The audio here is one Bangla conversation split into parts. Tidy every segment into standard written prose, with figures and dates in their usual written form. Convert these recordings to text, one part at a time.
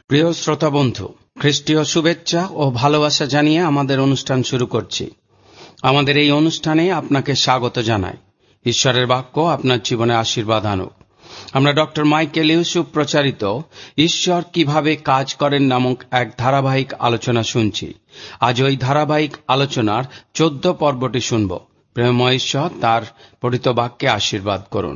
প্রিয় শ্রোতা বন্ধু, খ্রিস্টীয় শুভেচ্ছা ও ভালোবাসা জানিয়ে আমাদের অনুষ্ঠান শুরু করছি। আমাদের এই অনুষ্ঠানে আপনাকে স্বাগত জানাই। ঈশ্বরের বাক্য আপনার জীবনে আশীর্বাদ আনুক। আমরা ডক্টর মাইকেল ইউসুফ প্রচারিত ঈশ্বর কিভাবে কাজ করেন নামক এক ধারাবাহিক আলোচনা শুনছি। আজ ওই ধারাবাহিক আলোচনার 14 পর্বটি শুনব। প্রেমময় ঈশ্বর তার পঠিত বাক্যে আশীর্বাদ করুন।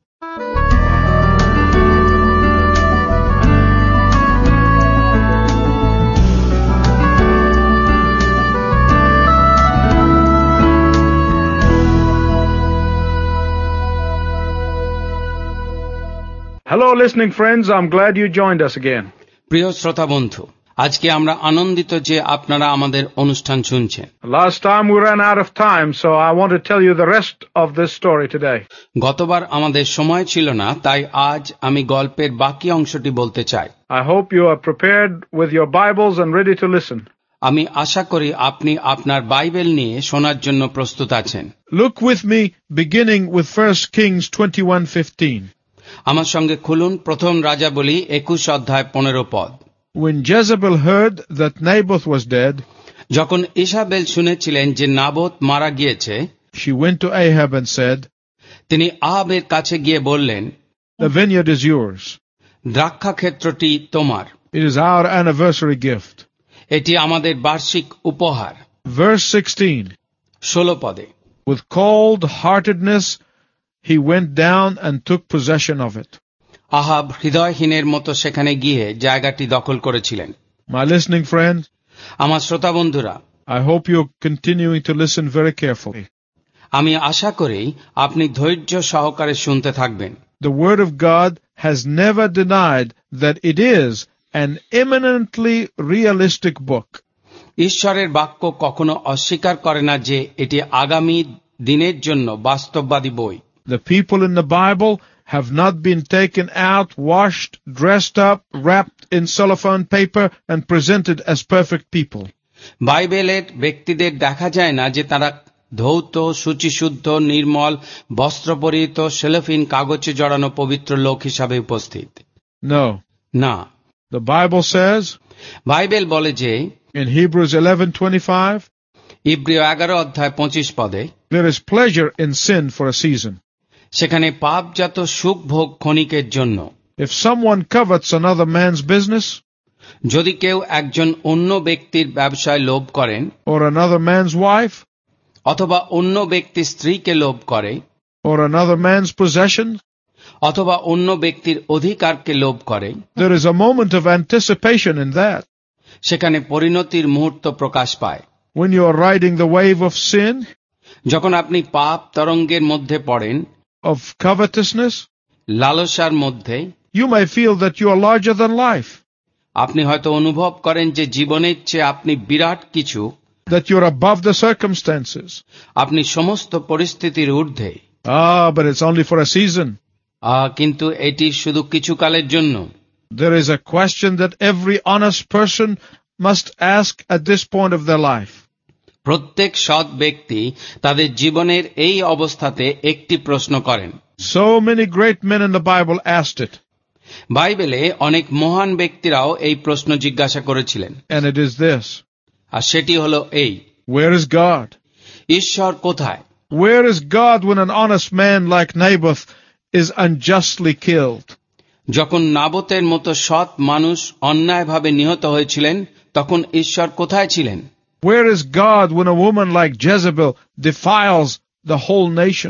Hello, listening friends. I'm glad you joined us again. প্রিয় শ্রোতা বন্ধু, আজকে আমরা আনন্দিত যে আপনারা আমাদের অনুষ্ঠান শুনছেন। Last time we ran out of time, so I want to tell you the rest of this story today. গতবার আমাদের সময় ছিল না, তাই আজ আমি গল্পের বাকি অংশটি বলতে চাই। I hope you are prepared with your Bibles and ready to listen. আমি আশা করি আপনি আপনার বাইবেল নিয়ে শোনার জন্য প্রস্তুত আছেন। Look with me, beginning with 1 Kings 21:15. আমার সঙ্গে খুলুন প্রথম রাজাবলী 21 অধ্যায় 15 পদ। When Jezebel heard that Naboth was dead, যখন ইসাবেল শুনেছিলেন যে নাবোত মারা গিয়েছে, she went to Ahab and said, তিনি আহাবের কাছে গিয়ে বললেন, "The vineyard is yours. দ্রাক্ষাক্ষেত্রটি তোমার। It is our anniversary gift." এটি আমাদের বার্ষিক উপহার। Verse 16. 16 পদে, With cold-heartedness he went down and took possession of it. আহাব হৃদয়হীনের মতো সেখানে গিয়ে জায়গাটি দখল করেছিলেন। My listening friend, আমার শ্রোতা বন্ধুরা, I hope you're continuing to listen very carefully. আমি আশা করি আপনি ধৈর্য সহকারে শুনতে থাকবেন। The Word of God has never denied that it is an eminently realistic book. ঈশ্বরের বাক্য কখনো অস্বীকার করে না যে এটি আগামী দিনের জন্য বাস্তববাদী বই। The people in the Bible have not been taken out, washed, dressed up, wrapped in cellophane paper, and presented as perfect people. বাইবেলের ব্যক্তিদের দেখা যায় না যে তারা ধৌত, শুচিশুদ্ধ, নির্মল, বস্ত্র পরিহিত, সেলোফিন কাগজে জড়ানো পবিত্র লোক হিসাবে উপস্থিত। No. না, The Bible says বাইবেল বলে যে in Hebrews 11:25, ইব্রিয় 11 অধ্যায় 25 পদে, there is pleasure in sin for a season. সেখানে পাপজাত সুখ ভোগ ক্ষণিকের জন্য। If someone covets another man's business, যদি কেউ একজন অন্য ব্যক্তির ব্যবসায় লোভ করেন, or another man's wife, অথবা অন্য ব্যক্তির স্ত্রীকে লোভ করে, or another man's possession, অথবা অন্য ব্যক্তির অধিকারকে লোভ করে, there is a moment of anticipation in that. সেখানে পরিণতির মুহূর্ত প্রকাশ পায়। When you are riding the wave of sin, যখন আপনি পাপ তরঙ্গের মধ্যে পড়েন, of covetousness, লালসার মধ্যে, you may feel that you are larger than life, আপনি হয়তো অনুভব করেন যে জীবনের চেয়ে আপনি বিরাট কিছু, that you are above the circumstances. আপনি সমস্ত পরিস্থিতির ঊর্ধ্বে। But it's only for a season. কিন্তু এটি শুধু কিছুকালের জন্য। There is a question that every honest person must ask at this point of their life. প্রত্যেক সৎ ব্যক্তি তাদের জীবনের এই অবস্থাতে একটি প্রশ্ন করেন। So many great men in the Bible asked it. বাইবেলে অনেক মহান ব্যক্তিরাও এই প্রশ্ন জিজ্ঞাসা করেছিলেন। And it is this. আর সেটি হলো এই, Where is God? ঈশ্বর কোথায়? Where is God when an honest man like Naboth is unjustly killed? যখন নাবোতের মতো সৎ মানুষ অন্যায়ভাবে নিহত হয়েছিলেন, তখন ঈশ্বর কোথায় ছিলেন? Where is God when a woman like Jezebel defiles the whole nation?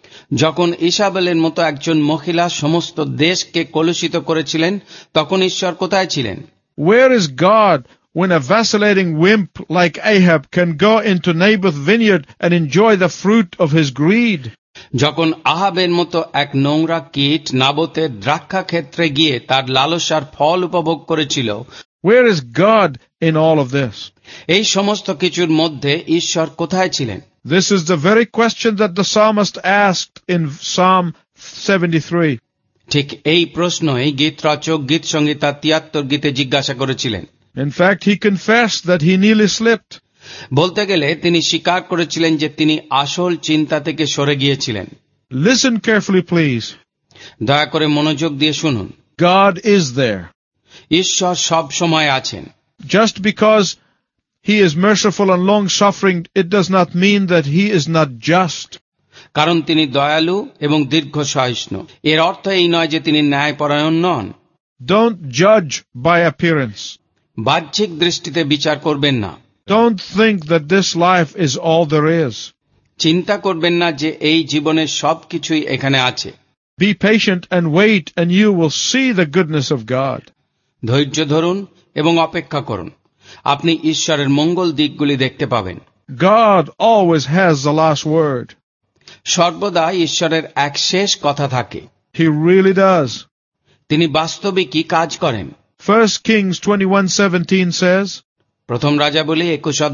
যখন ইসাবেলের মতো একজন মহিলা সমস্ত দেশকে কলুষিত করেছিলেন, তখন ঈশ্বর কোথায় ছিলেন? Where is God when a vacillating wimp like Ahab can go into Naboth's vineyard and enjoy the fruit of his greed? যখন আহাবের মতো এক নোংরা কীট নাবোতের দ্রাক্ষা ক্ষেত্রে গিয়ে তার লালসার ফল উপভোগ করেছিল, Where is God in all of this? এই সমস্ত কিছুর মধ্যে ঈশ্বর কোথায় ছিলেন? This is the very question that the psalmist asked in Psalm 73. ঠিক এই প্রশ্নই গীতরচক গীত সংহিতা 73 গীতে জিজ্ঞাসা করেছিলেন। In fact, he confessed that he nearly slipped. বলতে গেলে তিনি স্বীকার করেছিলেন যে তিনি আসল চিন্তা থেকে সরে গিয়েছিলেন। Listen carefully, please. দয়া করে মনোযোগ দিয়ে শুনুন। God is there. ঈশ্বর সব সময় আছেন। Just because he is merciful and long-suffering, it does not mean that he is not just. কারণ তিনি দয়ালু এবং দীর্ঘ সহিষ্ণু, এর অর্থ এই নয় যে তিনি ন্যায়পরায়ণ নন। Don't judge by appearance. বাহ্যিক দৃষ্টিতে বিচার করবেন না। Don't think that this life is all there is. চিন্তা করবেন না যে এই জীবনের সবকিছুই এখানে আছে। Be patient and wait, and you will see the goodness of God. ধৈর্য ধরুন এবং অপেক্ষা করুন, আপনি ঈশ্বরের মঙ্গল দিকগুলি দেখতে পাবেন। God always has the last word. সর্বদা ঈশ্বরের এক শেষ কথা থাকে। He really does. তিনি বাস্তবিকই কাজ করেন। 1 Kings 21:17 says, প্রথম রাজাবলী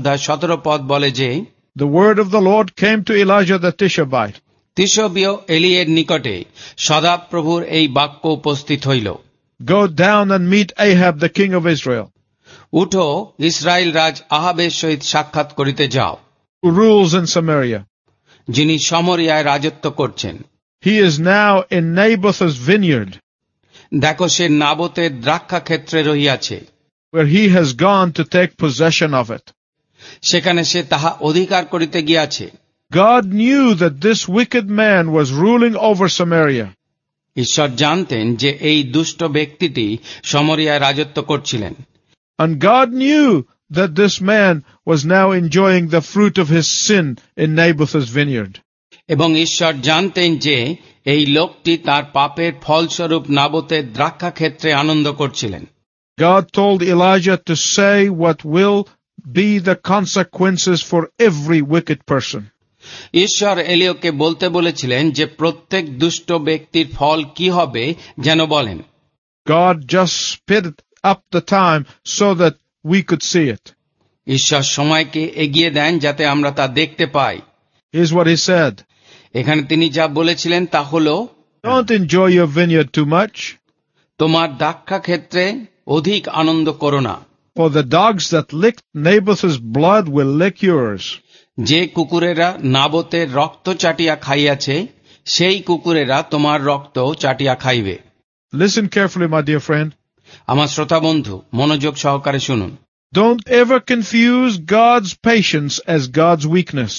21:17 বলে যে, the word of the Lord came to Elijah the Tishbite. তিশবীয় এলিয়ের নিকটে সদাপ্রভুর এই বাক্য উপস্থিত হইল, Go down and meet Ahab the king of Israel, উঠো, ইসরায়েল রাজ আহাবের সহিত সাক্ষাৎ করিতে যাও, who rules in Samaria. যিনি সমরিয়ায় রাজত্ব করছেন। He is now in Naboth's vineyard, দেখো, সে নাবোতের দ্রাক্ষা ক্ষেত্রে রহিয়াছে, where he has gone to take possession of it. সেখানে সে তাহা অধিকার করিতে গিয়াছে। God knew that this wicked man was ruling over Samaria. ঈশ্বর জানতেন যে এই দুষ্ট ব্যক্তিটি সমরিয়ায় রাজত্ব করছিলেন। And God knew that this man was now enjoying the fruit of his sin in Naboth's vineyard. এবং ঈশ্বর জানতেন যে এই লোকটি তার পাপের ফলস্বরূপ নাবোতের দ্রাক্ষা ক্ষেত্রে আনন্দ করছিলেন। God told Elijah to say what will be the consequences for every wicked person. ঈশ্বর এলিয়াকে বলতে বলেছিলেন যে প্রত্যেক দুষ্ট ব্যক্তির ফল কি হবে যেন বলেন। God just sped up the time so that we could see it. ঈশ্বর সময়কে এগিয়ে দেন যাতে আমরা তা দেখতে পাই। Here's what he said. এখানে তিনি যা বলেছিলেন তা হল, Don't enjoy your vineyard too much, তোমার দ্রাক্ষা ক্ষেত্রে অধিক আনন্দ করো না। for the dogs that licked Naboth's blood will lick yours. যে কুকুরেরা নাবোতের রক্ত চাটিয়া খাইয়াছে, সেই কুকুরেরা তোমার রক্ত চাটিয়া খাইবে। Listen carefully, my dear friend. আমার শ্রোতা বন্ধু, মনোযোগ সহকারে শুনুন। Don't ever confuse God's patience as God's weakness.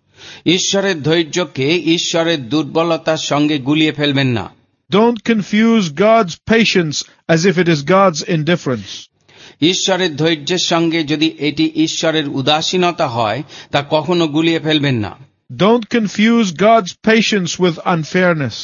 ঈশ্বরের ধৈর্যকে ঈশ্বরের দুর্বলতার সঙ্গে গুলিয়ে ফেলবেন না। Don't confuse God's patience as if it is God's indifference. ঈশ্বরের ধৈর্যের সঙ্গে যদি এটি ঈশ্বরের উদাসীনতা হয়, তা কখনো গুলিয়ে ফেলবেন না। Don't confuse God's patience with unfairness.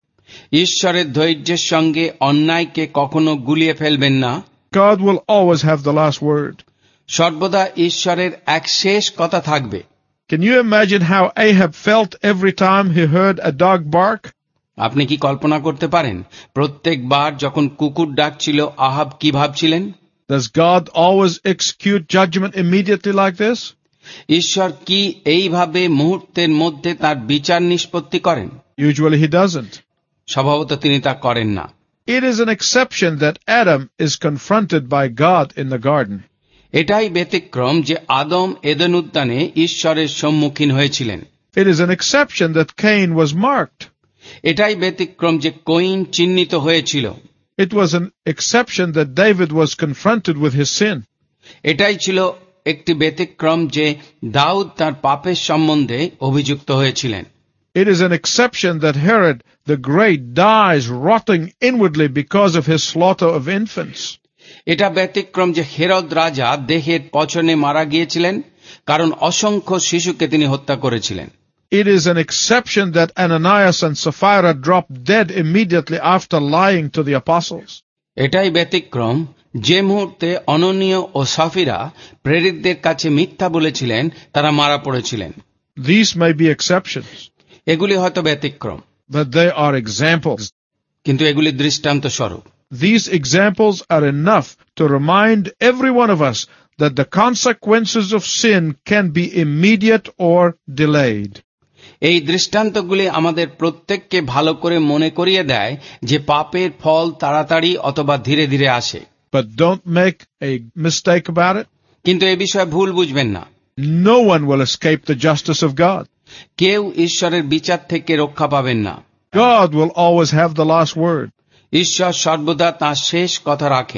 ঈশ্বরের ধৈর্যের সঙ্গে অন্যায়কে কখনো গুলিয়ে ফেলবেন না। God will always have the last word. সর্বদা ঈশ্বরের এক শেষ কথা থাকবে। Can you imagine how Ahab felt every time he heard a dog bark? আপনি কি কল্পনা করতে পারেন প্রত্যেকবার যখন কুকুর ডাকছিল আহাব কি ভাবছিলেন? Does God always execute judgment immediately like this? ঈশ্বর কি এইভাবে মুহূর্তের মধ্যে তার বিচার নিষ্পত্তি করেন? Usually he doesn't. স্বভাবত তিনি তা করেন না। It is an exception that Adam is confronted by God in the garden. এটাই ব্যতিক্রম যে আদম এদেন উদ্যানে ঈশ্বরের সম্মুখীন হয়েছিলেন। It is an exception that Cain was marked. এটাই ব্যতিক্রম যে কয়িন চিহ্নিত হয়েছিল। It was an exception that David was confronted with his sin. এটাই ছিল একটি ব্যতিক্রম যে দাউদ তার পাপের সম্বন্ধে অভিযুক্ত হয়েছিলেন। It is an exception that Herod the Great dies rotting inwardly because of his slaughter of infants. এটা ব্যতিক্রম যে হেরোদ রাজা দেহের পছনে মারা গিয়েছিলেন, কারণ অসংখ্য শিশুকে তিনি হত্যা করেছিলেন। It is an exception that Ananias and Sapphira dropped dead immediately after lying to the apostles. এটাই ব্যতিক্রম যে মুহূর্তে অননীয় ও সাফিরা প্রেরিতদের কাছে মিথ্যা বলেছিলেন, তারা মারা পড়েছিলেন। These may be exceptions, এগুলি হয়তো ব্যতিক্রম, but they are examples. কিন্তু এগুলি দৃষ্টান্ত স্বরূপ। These examples are enough to remind every one of us that the consequences of sin can be immediate or delayed. এই দৃষ্টান্তগুলি আমাদের প্রত্যেককে ভালো করে মনে করিয়ে দেয় যে পাপের ফল তাড়াতাড়ি অথবা ধীরে ধীরে আসে। But don't make a mistake about it. কিন্তু এ বিষয়ে ভুল বুঝবেন না। No one will escape the justice of God. কেউ ঈশ্বরের বিচার থেকে রক্ষা পাবেন না। God will always have the last word. ঈশ্বর সর্বদা তাঁর শেষ কথা রাখেন।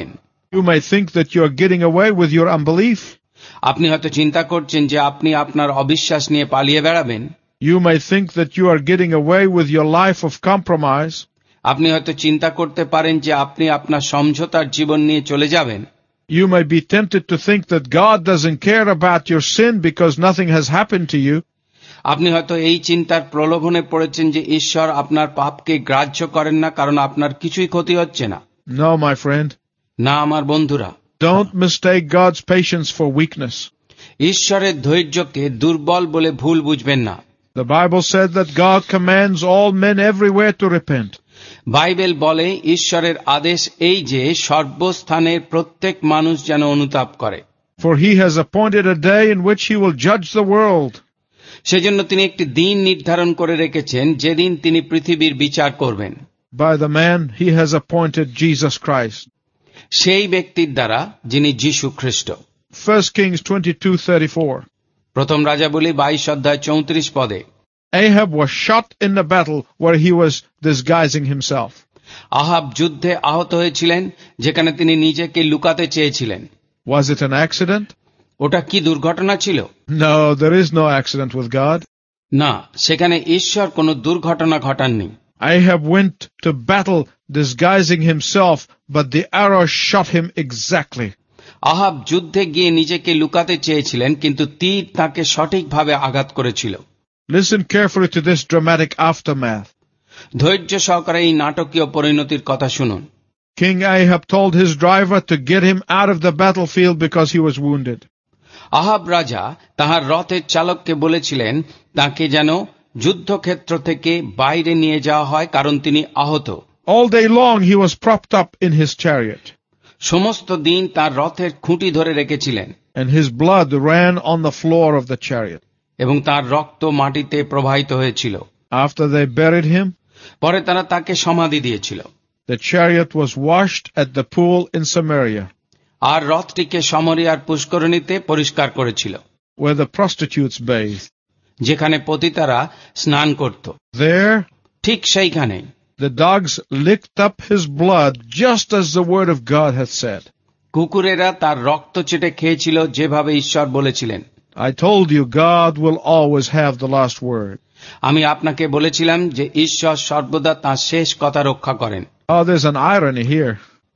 You may think that you are getting away with your unbelief. আপনি হয়তো চিন্তা করছেন যে আপনি আপনার অবিশ্বাস নিয়ে পালিয়ে বেড়াবেন। You may think that you are getting away with your life of compromise. আপনি হয়তো চিন্তা করতে পারেন যে আপনি আপনার সমঝোতার জীবন নিয়ে চলে যাবেন। You may be tempted to think that God doesn't care about your sin because nothing has happened to you. আপনি হয়তো এই চিন্তার প্রলোভনে পড়েছেন যে ঈশ্বর আপনার পাপকে গ্রাহ্য করেন না কারণ আপনার কিছুই ক্ষতি হচ্ছে না। No, my friend. না আমার বন্ধুরা, Don't mistake God's patience for weakness. ঈশ্বরের ধৈর্যকে দুর্বল বলে ভুল বুঝবেন না। The Bible said that God commands all men everywhere to repent. Bible বলে ঈশ্বরের আদেশ এই যে সর্বস্থানের প্রত্যেক মানুষ যেন অনুতাপ করে। For he has appointed a day in which he will judge the world. সেজন্য তিনি একটি দিন নির্ধারণ করে রেখেছেন যেদিন তিনি পৃথিবীর বিচার করবেন। By the man he has appointed, Jesus Christ. সেই ব্যক্তির দ্বারা যিনি যীশু খ্রিস্ট। 1 Kings 22:34. প্রথম রাজাবলী 22:34 পদে Ahab was shot in the battle where he was disguising himself. আহাব যুদ্ধে আহত হয়েছিলেন যেখানে তিনি নিজেকে লুকাতে চেয়েছিলেন। Was it an accident? ওটা কি দুর্ঘটনা ছিল? No, there is no accident with God. না, সেখানে ঈশ্বর কোনো দুর্ঘটনা ঘটাননি। Ahab went to battle disguising himself, but the arrow shot him exactly. আহাব যুদ্ধে গিয়ে নিজেকে লুকাতে চেয়েছিলেন কিন্তু তীর তাকে সঠিকভাবে আঘাত করেছিল। Listen carefully to this dramatic aftermath. ধৈর্য সহকারে এই নাটকীয় পরিণতির কথা শুনুন। King Ahab told his driver to get him out of the battlefield because he was wounded. আহাব রাজা তাহার রথের চালককে বলেছিলেন তাকে যেন যুদ্ধক্ষেত্র থেকে বাইরে নিয়ে যাওয়া হয় কারণ তিনি আহত। All day long he was propped up in his chariot. সমস্ত দিন তার রথের খুঁটি ধরে রেখেছিলেন। And his blood ran on the floor of the chariot. এবং তার রক্ত মাটিতে প্রবাহিত হয়েছিল। After they buried him, পরে তারা তাকে সমাধি দিয়েছিল। the chariot was washed at the pool in Samaria, আর রথটিকে সমরিয়ার পুষ্করিণীতে পরিষ্কার করেছিল, where the prostitutes bathed. যেখানে পতিতারা স্নান করত। There, ঠিক সেইখানে the dogs licked up his blood just as the word of God had said. কুকুরেরা তার রক্ত চেটে খেয়েছিল যেভাবে ঈশ্বর বলেছিলেন। I told you God will always have the last word. আমি আপনাকে বলেছিলাম যে ঈশ্বর সর্বদা তাঁর শেষ কথা রক্ষা করেন। Oh, there's an irony here.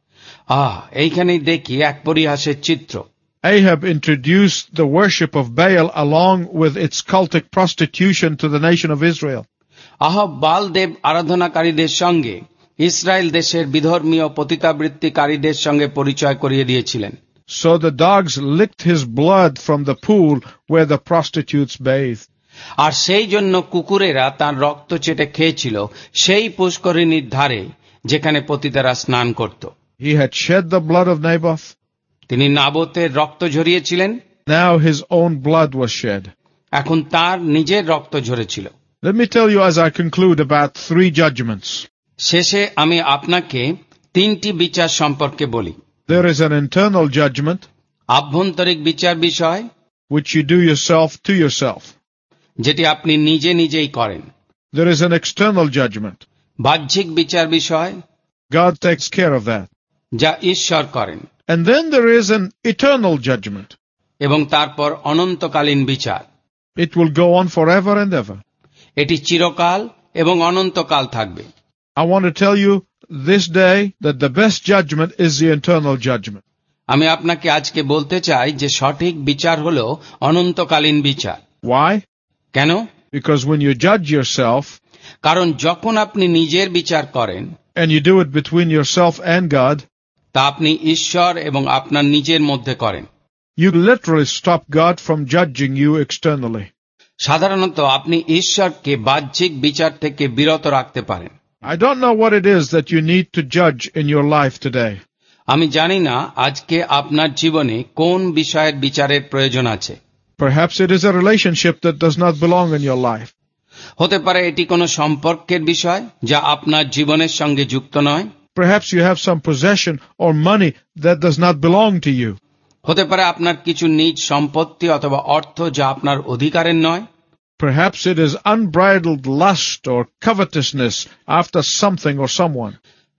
এইখানেই দেখি এক পরিহাসের চিত্র। Ahab introduced the worship of Baal along with its cultic prostitution to the nation of Israel. আহাব বাল দেব আরাধনাকারীদের সঙ্গে ইসরায়েল দেশের বিধর্মীয় পতিতাবৃত্তিকারীদের সঙ্গে পরিচয় করিয়ে দিয়েছিলেন। So the dogs licked his blood from the pool where the prostitutes bathed. আর সেই জন্য কুকুরেরা তার রক্ত চেটে খেয়েছিল সেই পুষ্করিণীর ধারে যেখানে পতিতারা স্নান করত। He had shed the blood of Naboth. তিনি নাবোতের রক্ত ঝরিয়েছিলেন। Now his own blood was shed. এখন তার নিজের রক্ত ঝরেছিল। Let me tell you as I conclude about 3 judgments. শেষে আমি আপনাকে 3টি বিচার সম্পর্কে বলি। There is an internal judgment, আভ্যন্তরিক বিচার বিষয়, which you do yourself to yourself. যেটি আপনি নিজে নিজেই করেন। There is an external judgment. বাহ্যিক বিচার বিষয়, God takes care of that. যা ঈশ্বর করেন। And then there is an eternal judgment. এবং তারপর অনন্তকালীন বিচার। It will go on forever and ever. এটি চিরকাল এবং অনন্তকাল থাকবে। I want to tell you this day that the best judgment is the eternal judgment. আমি আপনাকে আজকে বলতে চাই যে সঠিক বিচার হলো অনন্তকালীন বিচার। Why? কেন? Because when you judge yourself, কারণ যখন আপনি নিজের বিচার করেন, and you do it between yourself and God, তা আপনি ঈশ্বর এবং আপনার নিজের মধ্যে করেন। you literally stop God from judging you externally. সাধারণত আপনি ঈশ্বরকে বাহ্যিক বিচার থেকে বিরত রাখতে পারেন। I don't know what it is that you need to judge in your life today. আমি জানি না আজকে আপনার জীবনে কোন বিষয়ের বিচারের প্রয়োজন আছে। Perhaps it is a relationship that does not belong in your life. হতে পারে এটি কোনো সম্পর্কের বিষয় যা আপনার জীবনের সঙ্গে যুক্ত নয়। Perhaps you have some possession or money that does not belong to you. হতে পারে আপনার কিছু নিজ সম্পত্তি অথবা অর্থ যা আপনার অধিকারের নয়। Perhaps it is unbridled lust or covetousness after something or someone.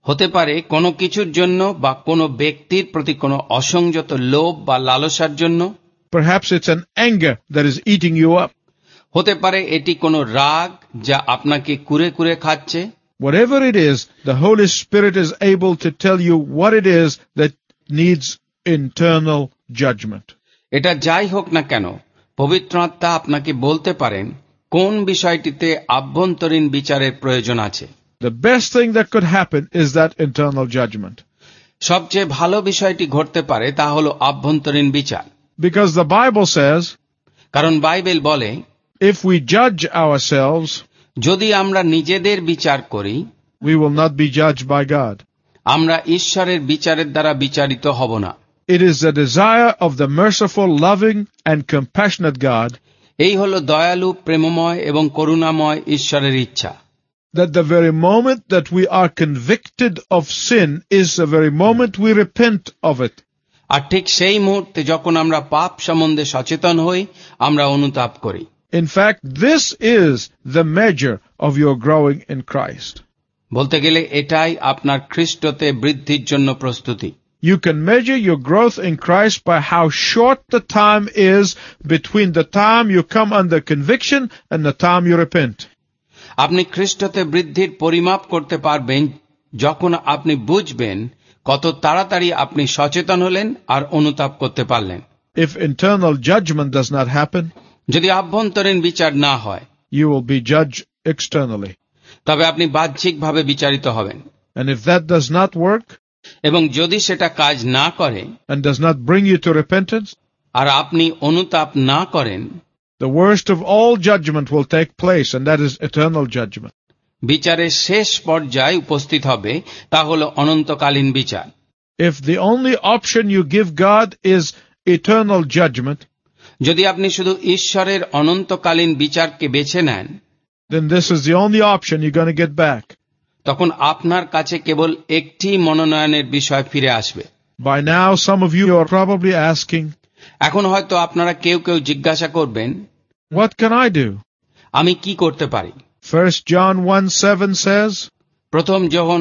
হতে পারে কোনো কিছুর জন্য বা কোনো ব্যক্তির প্রতি কোনো অসংযত লোভ বা লালসার জন্য। Perhaps it's an anger that is eating you up. হতে পারে এটি কোনো রাগ যা আপনাকে কুরে কুরে খাচ্ছে। Whatever it is, the Holy Spirit is able to tell you what it is that needs internal judgment. এটা যাই হোক না কেন, পবিত্র আত্মা আপনাকে বলতে পারেন কোন বিষয়টিতে আভ্যন্তরীণ বিচারের প্রয়োজন আছে। The best thing that could happen is that internal judgment. সবচেয়ে ভালো বিষয়টি ঘটতে পারে তা হলো আভ্যন্তরীণ বিচার। Because the Bible says, কারণ বাইবেল বলে, if we judge ourselves, যদি আমরা নিজেদের বিচার করি, we will not be judged by God. আমরা ঈশ্বরের বিচারের দ্বারা বিচারিত হব না। It is the desire of the merciful, loving, and compassionate God এই হলো দয়ালু, প্রেমময় এবং করুণাময় ঈশ্বরের ইচ্ছা, that the very moment that we are convicted of sin is the very moment we repent of it. আর ঠিক সেই মুহূর্তে যখন আমরা পাপ সম্বন্ধে সচেতন হই, আমরা অনুতাপ করি। In fact, this is the measure of your growing in Christ. বলতে গেলে এটাই আপনার খ্রিস্টতে বৃদ্ধির জন্য প্রস্তুতি। You can measure your growth in Christ by how short the time is between the time you come under conviction and the time you repent. আপনি খ্রিস্টতে বৃদ্ধির পরিমাপ করতে পারবেন যখন আপনি বুঝবেন কত তাড়াতাড়ি আপনি সচেতন হলেন আর অনুতাপ করতে পারলেন। If internal judgment does not happen, যদি আভ্যন্তরীণ বিচার না হয়, you will be judged externally. তবে আপনি বাহ্যিকভাবে বিচারিত হবেন। And if that does not work, এবং যদি সেটা কাজ না করে and does not bring you to repentance, আর আপনি অনুতাপ না করেন, the worst of all judgment will take place, and that is eternal judgment. বিচারের শেষ পর্যায়ে উপস্থিত হবে, তা হলো অনন্তকালীন বিচার। If the only option you give God is eternal judgment, যদি আপনি শুধু ঈশ্বরের অনন্তকালীন বিচারকে বেছে নেন, then this is the only option you're going to get back. তখন আপনার কাছে কেবল একটি মনোনয়নের বিষয় ফিরে আসবে। By now, some of you are probably asking, এখন হয়তো আপনারা কেউ কেউ জিজ্ঞাসা করবেন, what can I do? আমি কি করতে পারি? 1 John 1:7 says, প্রথম যোহন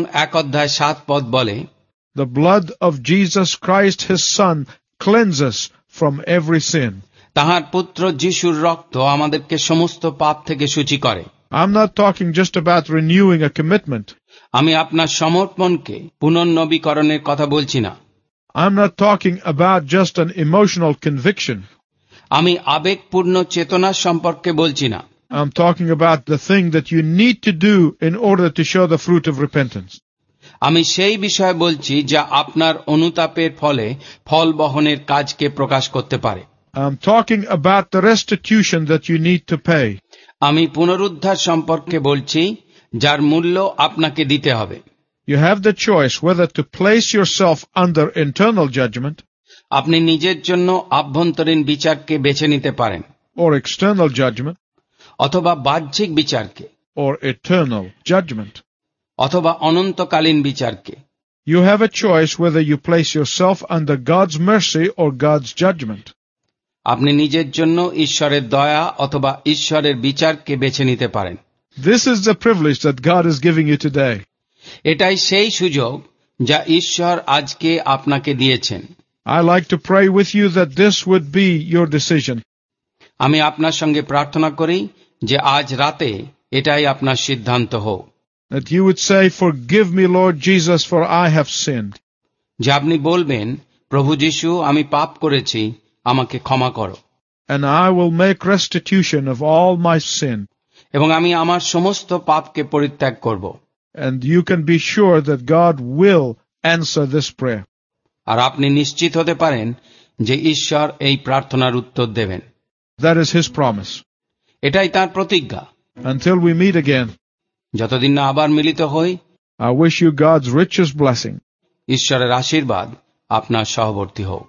1:7 বলে, the blood of Jesus Christ, his Son, cleanses from every sin. তাহার পুত্র যিশুর রক্ত আমাদেরকে সমস্ত পাপ থেকে শুচি করে। I'm not talking just about renewing a commitment. আমি আপনার সমর্পণকে পুনর্নবীকরণের কথা বলছি না। I'm not talking about just an emotional conviction. আমি আবেগপূর্ণ চেতনার সম্পর্কে বলছি না। I'm talking about the thing that you need to do in order to show the fruit of repentance. আমি সেই বিষয়ে বলছি যা আপনার অনুতাপের ফলে ফল বহনের কাজকে প্রকাশ করতে পারে। I'm talking about the restitution that you need to pay. আমি পুনরুদ্ধার সম্পর্কে বলছি যার মূল্য আপনাকে দিতে হবে। You have the choice whether to place yourself under internal judgment আপনি নিজের জন্য আভ্যন্তরীণ বিচারকে বেছে নিতে পারেন, or external judgment, অথবা বাহ্যিক বিচারকে, or eternal judgment. অথবা অনন্তকালীন বিচারকে। You have a choice whether you place yourself under God's mercy or God's judgment. আপনি নিজের জন্য ঈশ্বরের দয়া অথবা ঈশ্বরের বিচারকে বেছে নিতে পারেন। This is the privilege that God is giving you today. এটাই সেই সুযোগ যা ঈশ্বর আজকে আপনাকে দিয়েছেন। I like to pray with you that this would be your decision. আমি আপনার সঙ্গে প্রার্থনা করি যে আজ রাতে এটাই আপনার সিদ্ধান্ত হোক। That you would say, forgive me, Lord Jesus, for I have sinned. যে আপনি বলবেন, প্রভু যীশু, আমি পাপ করেছি, আমাকে ক্ষমা করো। And I will make restitution of all my sin. এবং আমি আমার সমস্ত পাপকে পরিত্যাগ করব। And you can be sure that God will answer this prayer. আর আপনি নিশ্চিত হতে পারেন যে ঈশ্বর এই প্রার্থনার উত্তর দেবেন। That is His promise. এটাই তার প্রতিজ্ঞা। Until we meet again, যতদিন না আবার মিলিত হই, I wish you God's richest blessing. ঈশ্বরের আশীর্বাদ আপনার সহবর্তী হোক।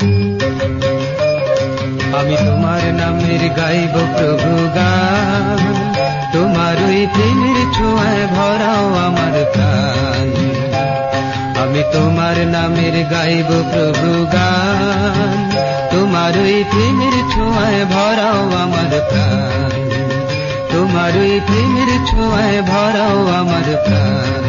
আমি তোমার নামের গাইব প্রভু গান, নামের গাইব প্রভু গান, তোমার ওই প্রেমের ছোঁয়ায় ভরাও আমার প্রাণ, তোমার ওই প্রেমের ছোঁয়ায় ভরাও আমার প্রাণ।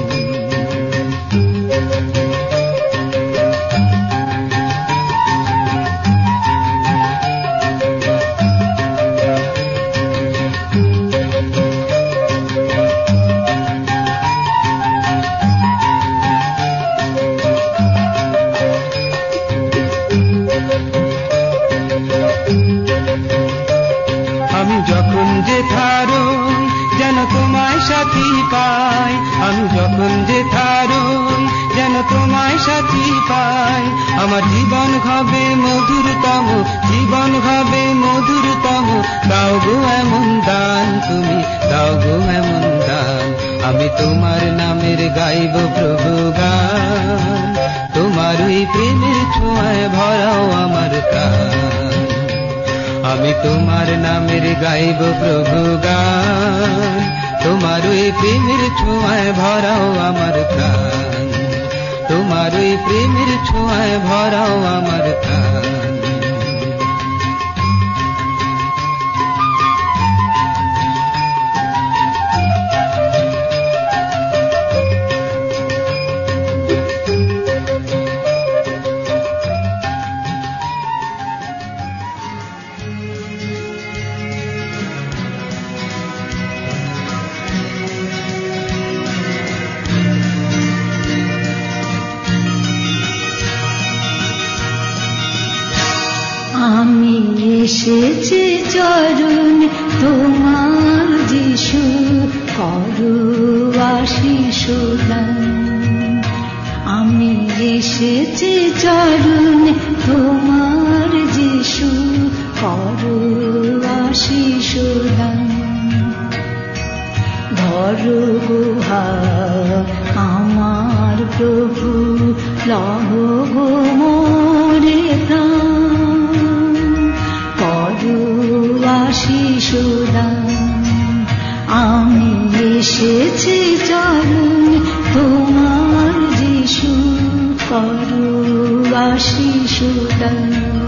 আমি যখন যেথারুন যেন তোমায় সাথী পাই, আমি যখন যেথারুন যেন তোমায় সাথী পাই, আমার জীবন হবে মধুরতম, জীবন হবে মধুরতম, দাও গো এমন দান, তুমি দাও গো এমন দান। আমি তোমার নামের গাইব প্রভু গান, তোমার ওই প্রেমের ছোঁয়ায় ভরাও আমার প্রাণ, আমি তোমার নামের গাইব প্রভু গান, তোমার ওই প্রেমের ছোঁয়ায় ভরাও আমার প্রাণ, তোমার ওই প্রেমের ছোঁয়ায় ভরাও আমার প্রাণ। আমি এসেছি চরণ তোমার যিশু, করো আশীষ দান। আমি এসেছি চরণ তোমার যিশু, করো আশীষ দান। ধরো গুহা আমার প্রভু, লহ গো মোরে প্রাণ, করো আশীষ দান। আমি এসেছি চরণ তোমার যিশু, করো আশীষ দান।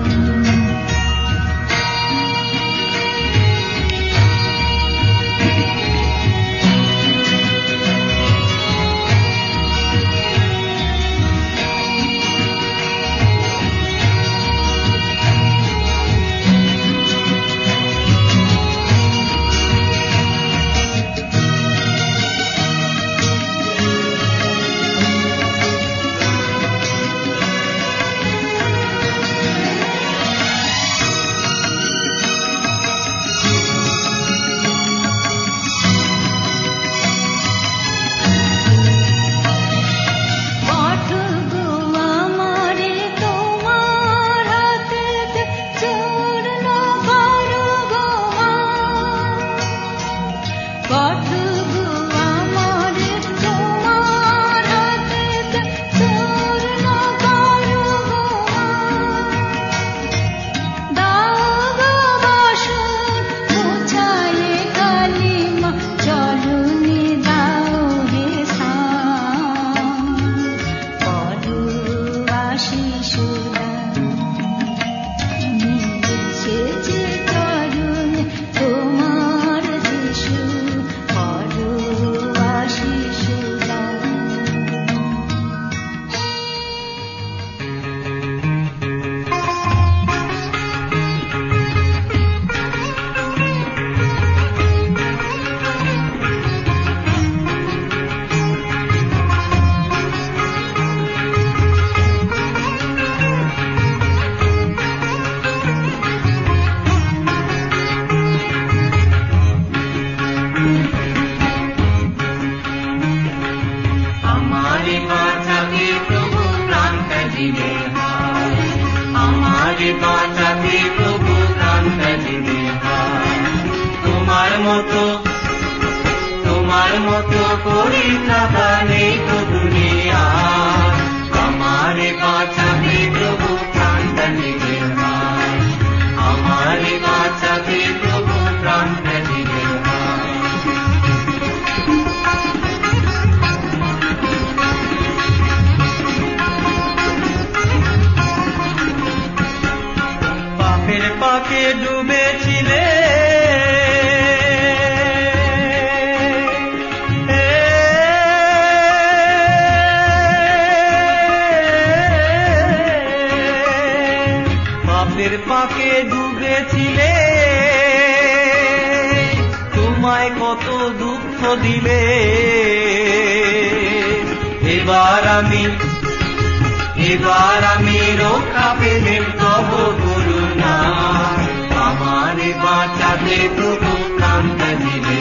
তোমার মতো করি থাকা নেই তো দুনিয়া, আমার বাঁচাবে প্রভু প্রাণটা নিজের হাত, আমার বাঁচাবে প্রভু প্রাণটা নিজের হাত। ডুবেছিলে, পাপের পাকে ডুবেছিলে, তোমায় কত দুঃখ দিলে। এবার আমি রক্ষা পেলেম তব করুণা, আমারে বাঁচাতে প্রভু প্রাণটা দিলে,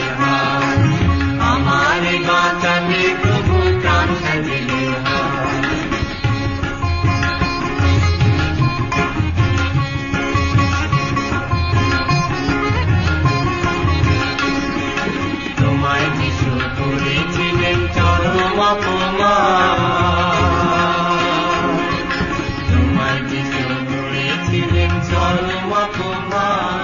আমারে বাঁচাতে প্রভু প্রাণটা দিলে। তোমায় যিশু করেছিলেন চরম অপমান, তোমায় যিশু করেছিলেন চরম অপমান।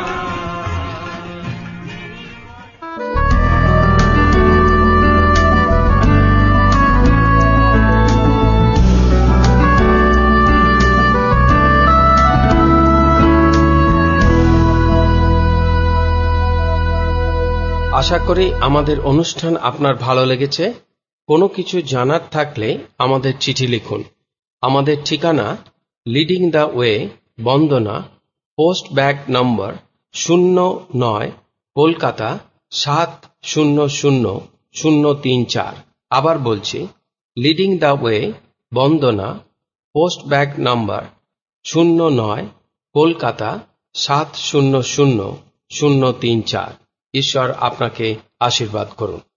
আশা করি আমাদের অনুষ্ঠান আপনার ভালো লেগেছে। কোনো কিছু জানার থাকলে আমাদের চিঠি লিখুন। আমাদের ঠিকানা leading the way, Bandana, post bag number 09, Kolkata 700034। আবার বলছি, leading the way, Bandana, post bag number 09, Kolkata 700034। ঈশ্বর আপনাকে আশীর্বাদ করুন।